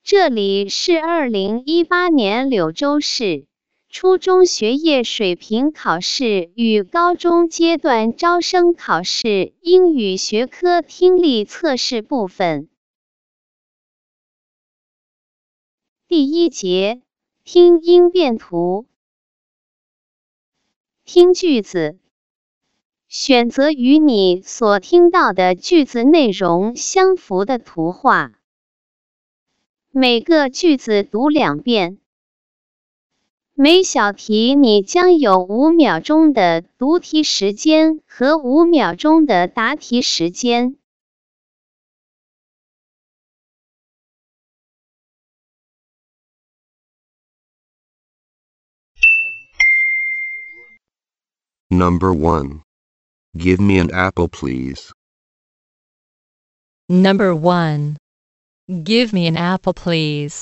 这里是2018年柳州市初中学业水平考试与高中阶段招生考试英语学科听力测试部分。第一节，听音辨图。听句子，选择与你所听到的句子内容相符的图画。每个句子读2遍。每小题你将有5秒钟的读题时间和5秒钟的答题时间。 Number 1. Give me an apple, please. Number 1. Give me an apple, please.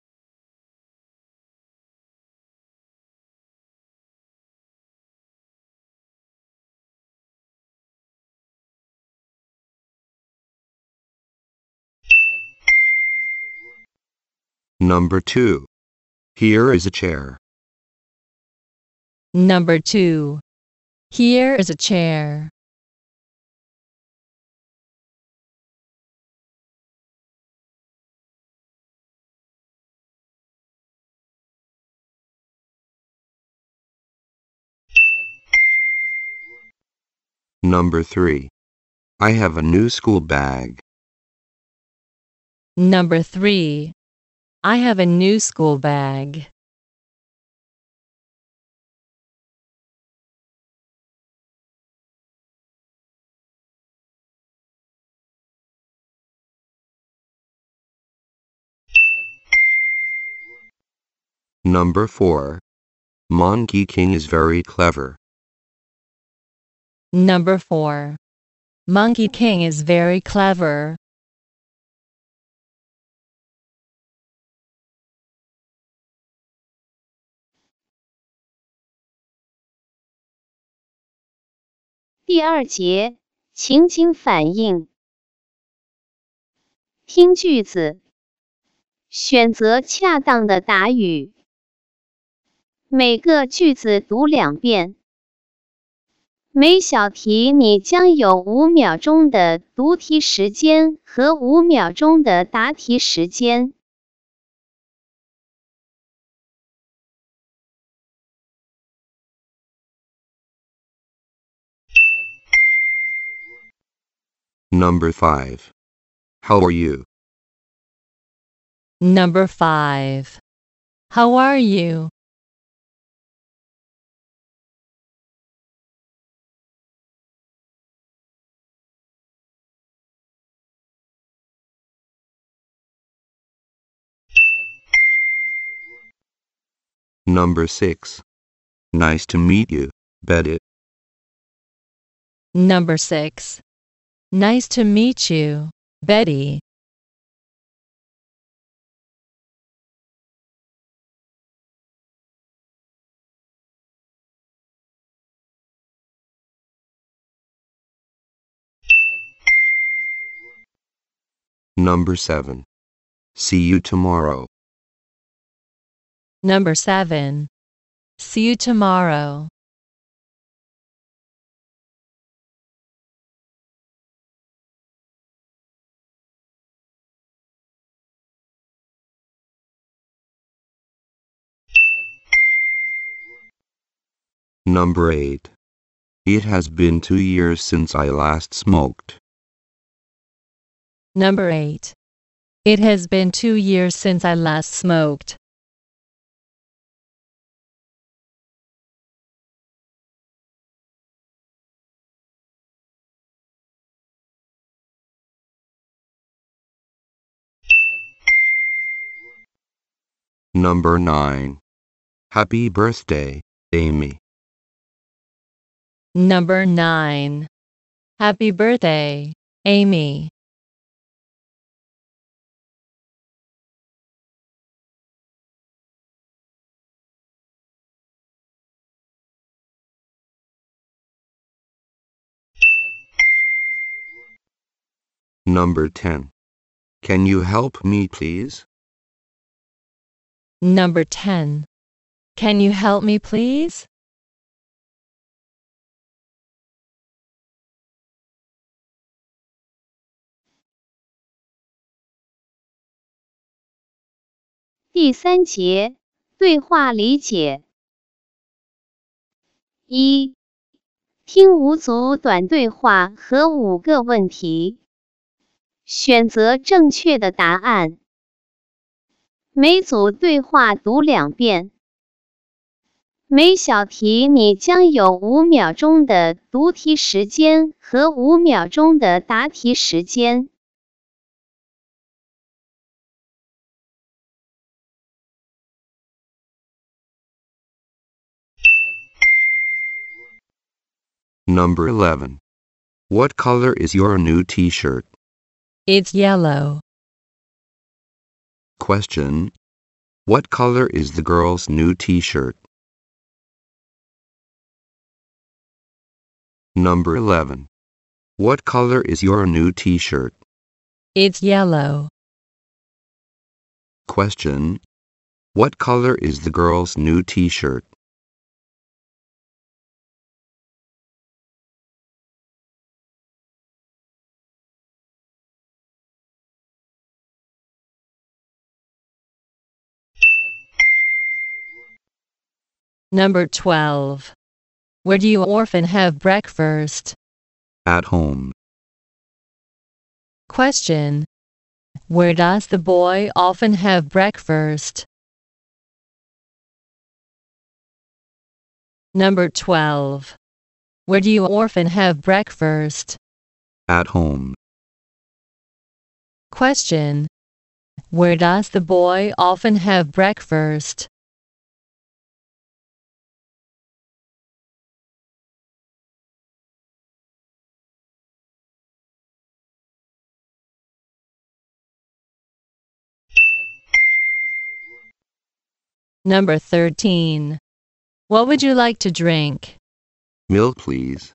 Number 2. Here is a chair. Number 2. Here is a chair. Number 3. I have a new school bag. Number 3. I have a new school bag. Number 4. Monkey King is very clever. Number 4. Monkey King is very clever. 第2节，情景反应。听句子，选择恰当的答语。每个句子读2遍。每小题你将有5秒钟的读题时间和5秒钟的答题时间。 Number 5. How are you? Number 5. How are you? Number 6. Nice to meet you, Betty. Number 6. Nice to meet you, Betty. Number 7. See you tomorrow. Number 7. See you tomorrow. Number 8. It has been 2 years since I last smoked. Number 8. It has been 2 years since I last smoked. Number 9. Happy birthday, Amy. Number 9. Happy birthday, Amy. Number 10. Can you help me, please? Number 10. Can you help me, please? 第三节对话理解。1. 听5组短对话和5个问题，选择正确的答案。每组对话读2遍。每小题你将有5秒钟的读题时间和5秒钟的答题时间。 Number 11. What color is your new t-shirt? It's yellow. Question. What color is the girl's new t-shirt? Number 11. What color is your new t-shirt? It's yellow. Question. What color is the girl's new t-shirt? Number 12. Where do you often have breakfast? At home. Question. Where does the boy often have breakfast? Number 12. Where do you often have breakfast? At home. Question. Where does the boy often have breakfast? Number 13. What would you like to drink? Milk, please.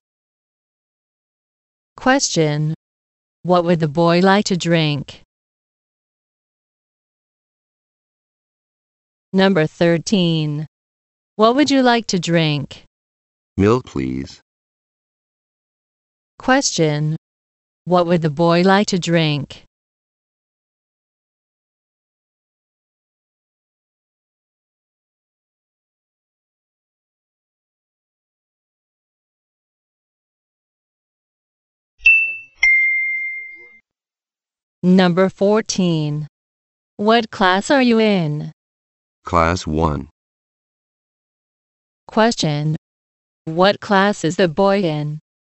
Question. What would the boy like to drink? Number 13. What would you like to drink? Milk, please. Question. What would the boy like to drink? Number 14. What class are you in? Class 1. Question. What class is the boy in?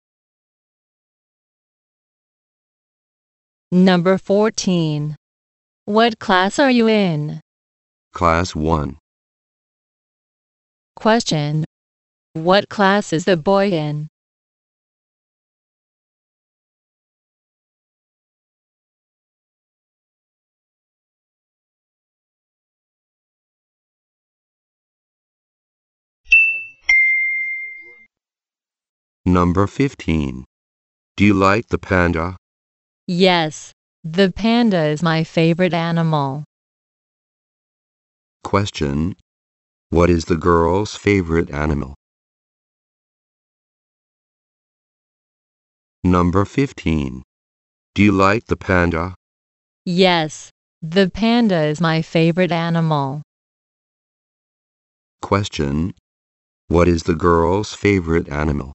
Number 14. What class are you in? Class 1. Question. What class is the boy in? Number 15. Do you like the panda? Yes, the panda is my favorite animal. Question. What is the girl's favorite animal? Number 15. Do you like the panda? Yes, the panda is my favorite animal. Question. What is the girl's favorite animal?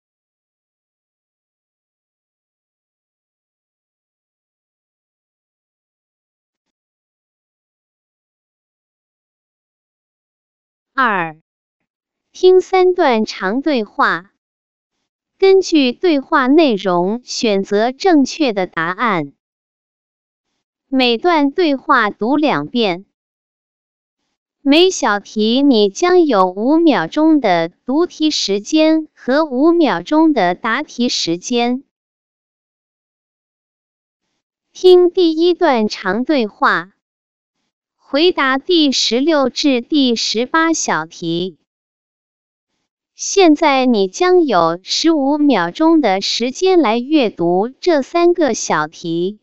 2. 听3段长对话，根据对话内容选择正确的答案。每段对话读2遍。每小题你将有5秒钟的读题时间和5秒钟的答题时间。听第1段长对话，回答第16至第18小题。现在你将有15秒钟的时间来阅读这3个小题。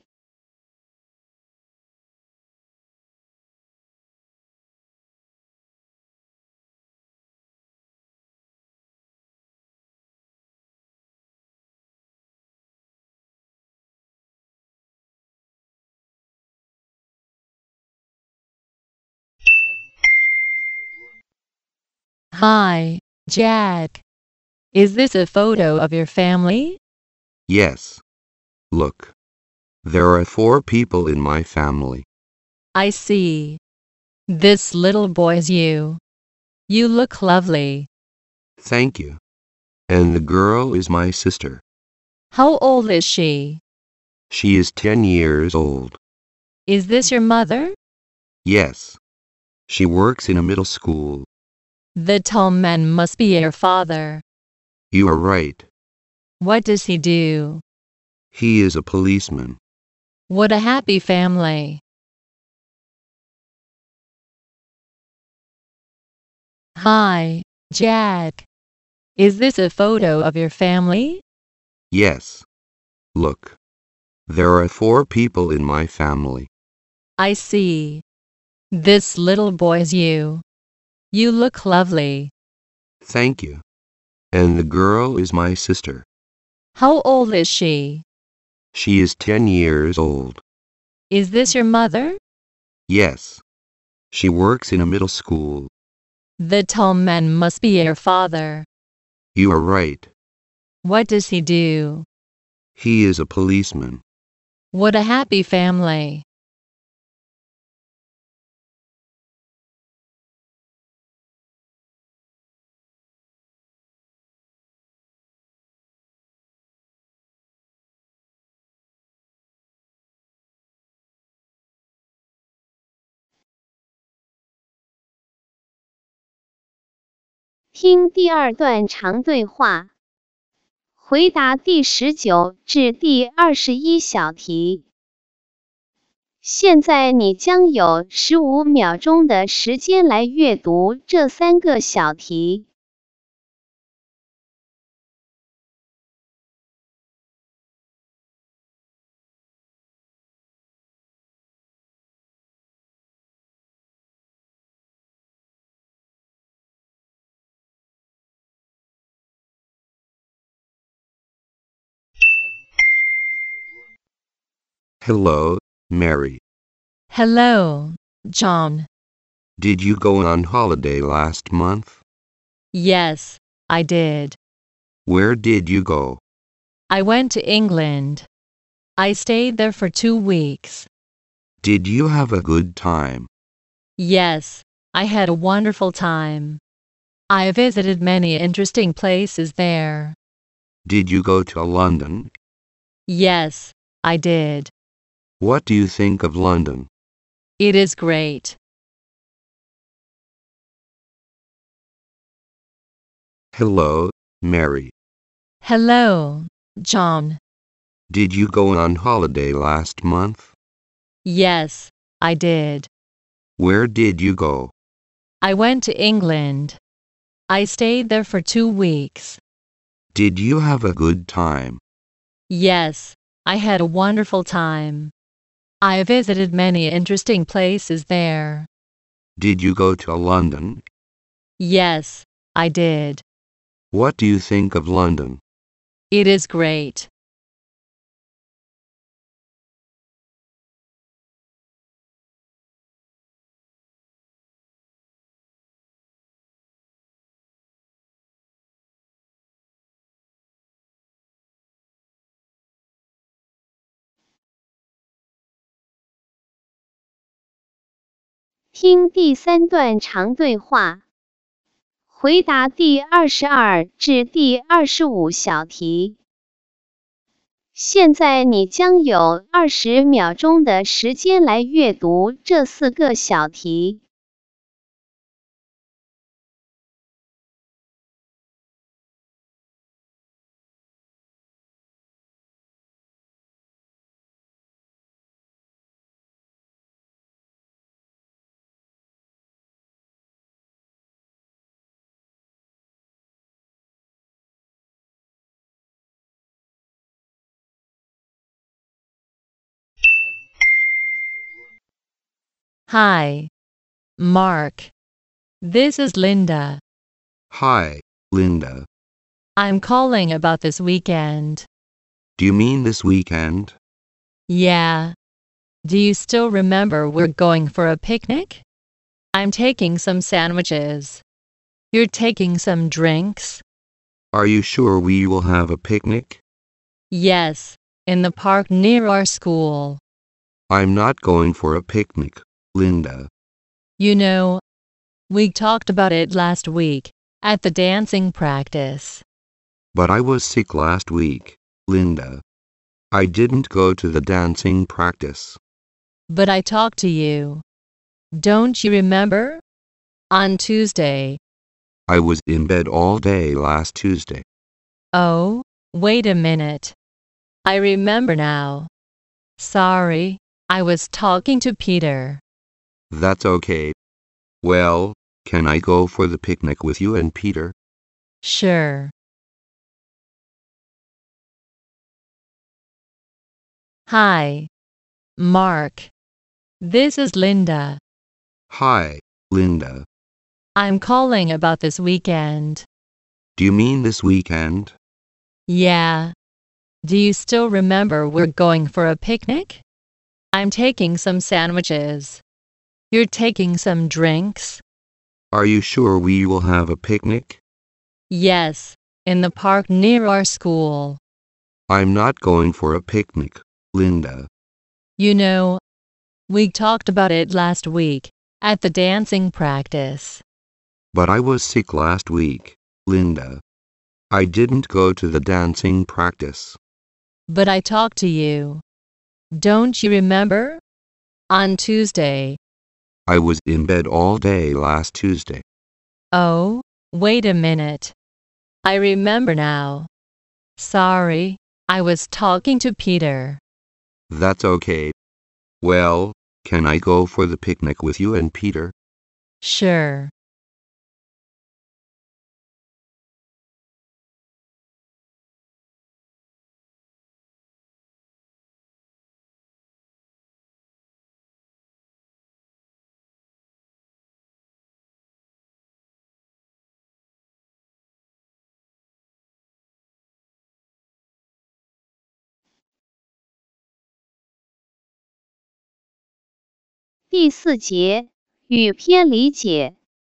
Hi, Jack. Is this a photo of your family? Yes. Look. There are 4 people in my family. I see. This little boy's you. You look lovely. Thank you. And the girl is my sister. How old is she? She is 10 years old. Is this your mother? Yes. She works in a middle school. The tall man must be your father. You are right. What does he do? He is a policeman. What a happy family. Hi, Jack. Is this a photo of your family? Yes. Look. There are 4 people in my family. I see. This little boy's you. You look lovely. Thank you. And the girl is my sister. How old is she? She is 10 years old. Is this your mother? Yes. She works in a middle school. The tall man must be your father. You are right. What does he do? He is a policeman. What a happy family. 听第2段长对话，回答第19至第21小题。现在你将有15秒钟的时间来阅读这3个小题。 Hello, Mary. Hello, John. Did you go on holiday last month? Yes, I did. Where did you go? I went to England. I stayed there for 2 weeks. Did you have a good time? Yes, I had a wonderful time. I visited many interesting places there. Did you go to London? Yes, I did. What do you think of London? It is great. Hello, Mary. Hello, John. Did you go on holiday last month? Yes, I did. Where did you go? I went to England. I stayed there for 2 weeks. Did you have a good time? Yes, I had a wonderful time. I visited many interesting places there. Did you go to London? Yes, I did. What do you think of London? It is great. 听第3段长对话，回答第22至第25小题。现在你将有20秒钟的时间来阅读这4个小题。 Hi, Mark. This is Linda. Hi, Linda. I'm calling about this weekend. Do you mean this weekend? Yeah. Do you still remember we're going for a picnic? I'm taking some sandwiches. You're taking some drinks? Are you sure we will have a picnic? Yes, in the park near our school. I'm not going for a picnic, Linda. You know, we talked about it last week at the dancing practice. But I was sick last week, Linda. I didn't go to the dancing practice. But I talked to you. Don't you remember? On Tuesday. I was in bed all day last Tuesday. Oh, wait a minute. I remember now. Sorry, I was talking to Peter. That's okay. Well, can I go for the picnic with you and Peter? Sure. Hi, Mark. This is Linda. Hi, Linda. I'm calling about this weekend. Do you mean this weekend? Yeah. Do you still remember we're going for a picnic? I'm taking some sandwiches. You're taking some drinks? Are you sure we will have a picnic? Yes, in the park near our school. I'm not going for a picnic, Linda. You know, we talked about it last week at the dancing practice. But I was sick last week, Linda. I didn't go to the dancing practice. But I talked to you. Don't you remember? On Tuesday. I was in bed all day last Tuesday. Oh, wait a minute. I remember now. Sorry, I was talking to Peter. That's okay. Well, can I go for the picnic with you and Peter? Sure. 第4节语篇理解。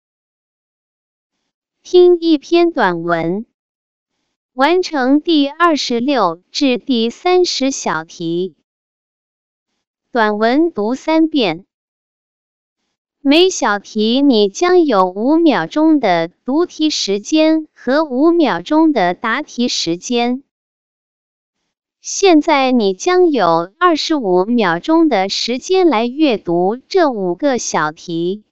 听一篇短文，完成第26至第30小题。短文读3遍。每小题你将有5秒钟的读题时间和5秒钟的答题时间。现在你将有25秒钟的时间来阅读这5个小题。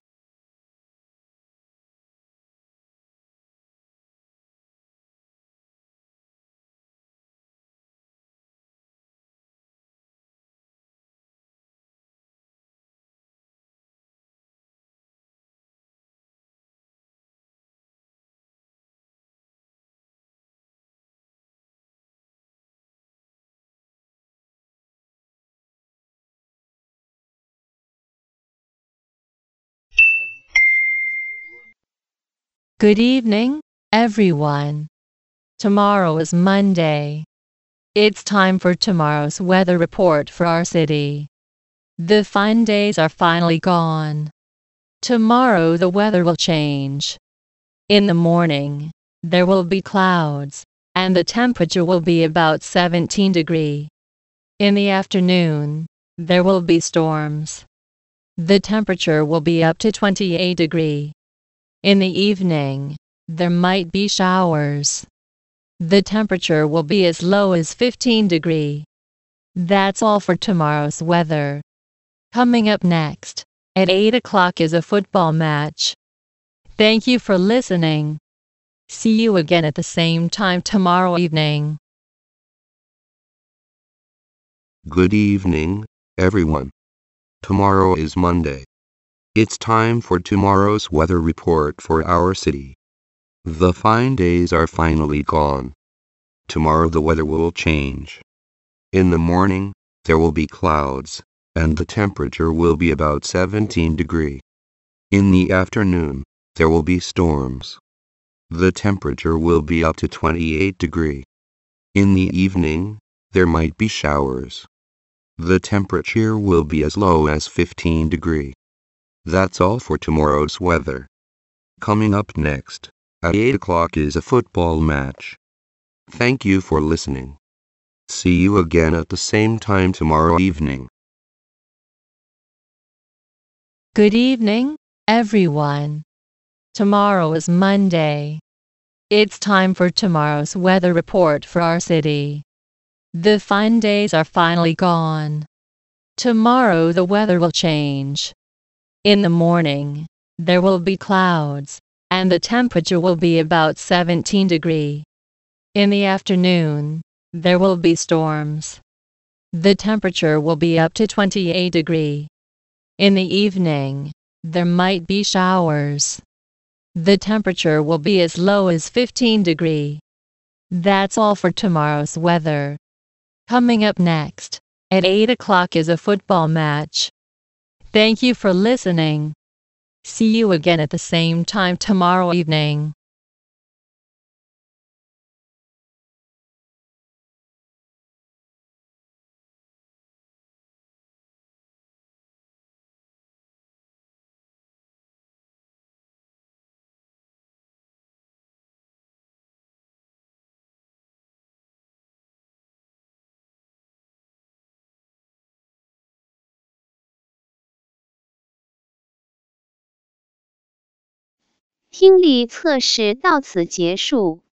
Good evening, everyone. Tomorrow is Monday. It's time for tomorrow's weather report for our city. The fine days are finally gone. Tomorrow the weather will change. In the morning, there will be clouds, and the temperature will be about 17 degrees. In the afternoon, there will be storms. The temperature will be up to 28 degrees. In the evening, there might be showers. The temperature will be as low as 15 degrees. That's all for tomorrow's weather. Coming up next, at 8 o'clock is a football match. Thank you for listening. See you again at the same time tomorrow evening. Good evening, everyone. Tomorrow is Monday. It's time for tomorrow's weather report for our city. The fine days are finally gone. Tomorrow the weather will change. In the morning, there will be clouds, and the temperature will be about 17 degrees. In the afternoon, there will be storms. The temperature will be up to 28 degrees. In the evening, there might be showers. The temperature will be as low as 15 degrees. That's all for tomorrow's weather. Coming up next, At 8 o'clock is a football match. Thank you for listening. See you again at the same time tomorrow evening. Good evening, everyone. Tomorrow is Monday. It's time for tomorrow's weather report for our city. The fine days are finally gone. Tomorrow the weather will change. In the morning, there will be clouds, and the temperature will be about 17 degrees. In the afternoon, there will be storms. The temperature will be up to 28 degrees. In the evening, there might be showers. The temperature will be as low as 15 degrees. That's all for tomorrow's weather. Coming up next, at 8 o'clock is a football match. Thank you for listening. See you again at the same time tomorrow evening. 听力测试到此结束。